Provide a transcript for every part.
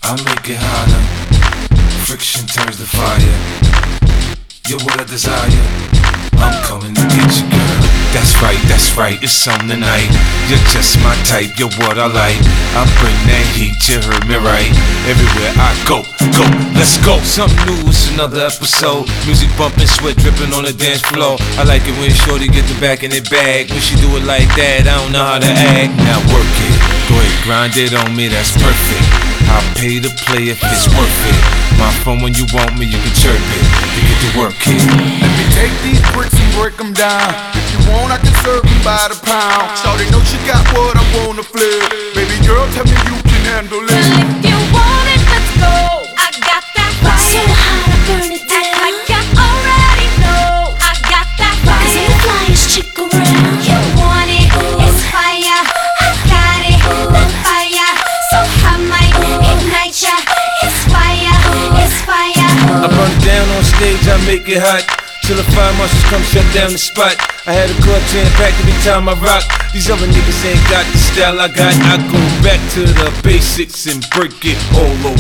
I make it hotter. Friction turns to fire. You're what I desire. I'm coming to get you, girl. That's right, it's on tonight. You're just my type, you're what I like. I bring that heat, you heard me right. Everywhere I go, let's go. Something new, it's another episode. Music bumping, sweat dripping on the dance floor. I like it when shorty get the back in the bag. When she do it like that, I don't know how to act. Now work it, go ahead, grind it on me, that's perfect. I'll pay to play if it's worth it. My phone when you want me, you can chirp it. You get to work it. Let me take these bricks and break them down. If you want, I can serve them by the pound. Shawty know she got what I wanna flip. Baby girl, tell me you can handle it. Well, if you want it, let's go. I got that fire. So hot, I burn it down. Act like I already know. I got that fire. 'Cause I'm the flyest chick around. You want it, it's fire. I got it, that fire. So I might ignite ya. It's fire, it's fire. I burn it down on stage, I make it hot. Till the fire marshals come shut down the spot. I had a club jam packed every time I rock. These other niggas ain't got the style I got. I go back to the basics and break it all the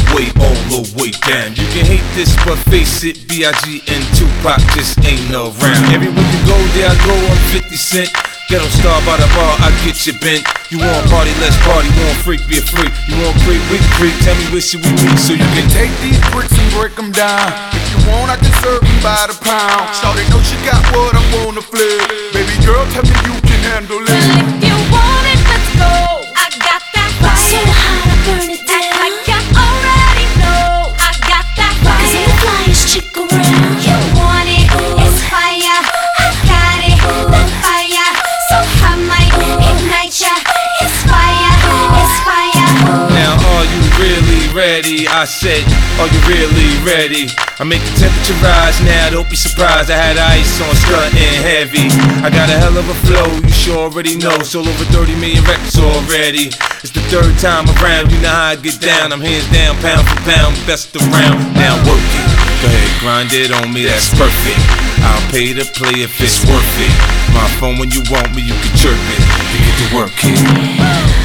way down. You can hate this, but face it, B.I.G. and Tupac just ain't around. Everywhere you go, there I go, I'm 50 Cent. Ghetto star by the bar, I get you bent. You want party, let's party. You want freak, be a freak. You want creep, we creep. Tell me where should we meet so you can Take these bricks and break them down. If you want, I can serve them by the pound. Shawty know she got what I wanna flip. Baby girl, tell me you can handle Well, it. if you want it, let's go. I got that fire. So hot, I burn it down. Act like I already know. I got that 'Cause I'm fire. the flyest chick around. You want it, it's fire. I got it, that fire. So I might ignite ya. It's fire, it's fire. Now, are you really ready? I said, are you really ready? I make the temperature rise now, don't be surprised. I had ice on, stuntin' heavy. I got a hell of a flow, you sure already know. Sold over 30 million records already. It's the third time around, you know how I get down. I'm hands down, pound for pound, best around. Now work it, go ahead, grind it on me, that's perfect. I'll pay to play if it's worth it. My phone when you want me, you can chirp it. You get to work it.